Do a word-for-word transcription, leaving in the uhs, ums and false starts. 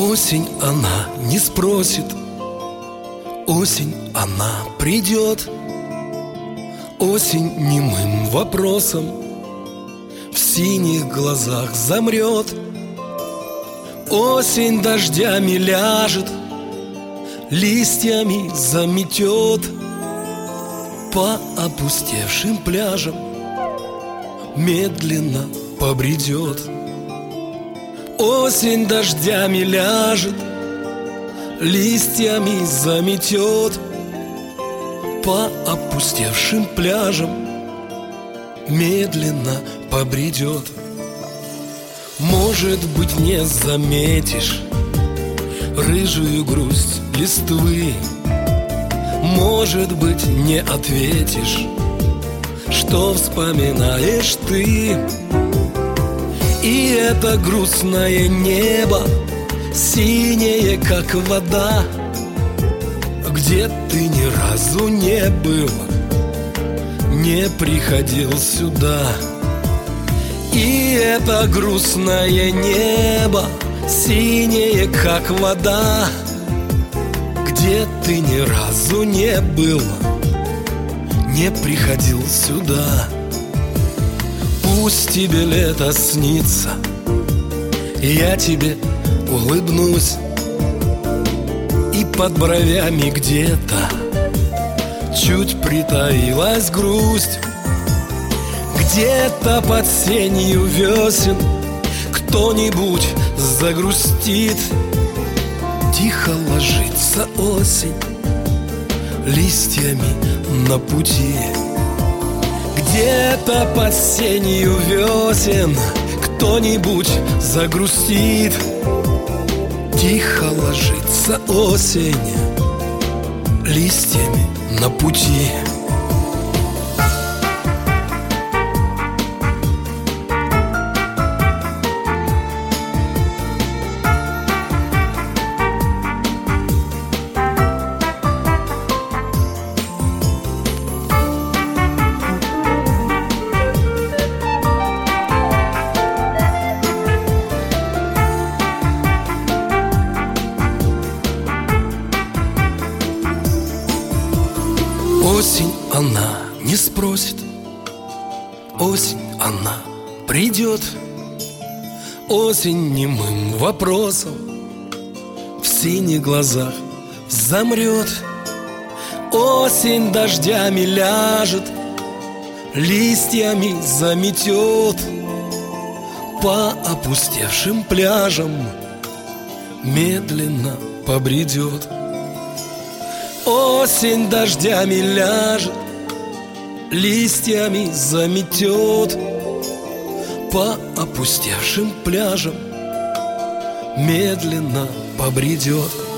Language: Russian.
Осень, она не спросит, осень, она придет. Осень немым вопросом в синих глазах замрет. Осень дождями ляжет, листьями заметет. По опустевшим пляжам медленно побредет. Осень дождями ляжет, листьями заметет. По опустевшим пляжам медленно побредет. Может быть, не заметишь рыжую грусть листвы. Может быть, не ответишь, что вспоминаешь ты. И это грустное небо, синее, как вода, где ты ни разу не был, не приходил сюда. И это грустное небо, синее, как вода, где ты ни разу не был, не приходил сюда. Пусть тебе лето снится, я тебе улыбнусь, и под бровями где-то чуть притаилась грусть. Где-то под сенью весен кто-нибудь загрустит. Тихо ложится осень листьями на пути. Где-то под сенью весен кто-нибудь загрустит. Тихо ложится осень листьями на пути. Осень, она не спросит, осень, она придет. Осень немым вопросом в синих глазах замрет. Осень дождями ляжет, листьями заметет. По опустевшим пляжам медленно побредет. Осень дождями ляжет, листьями заметет. По опустевшим пляжам медленно побредет.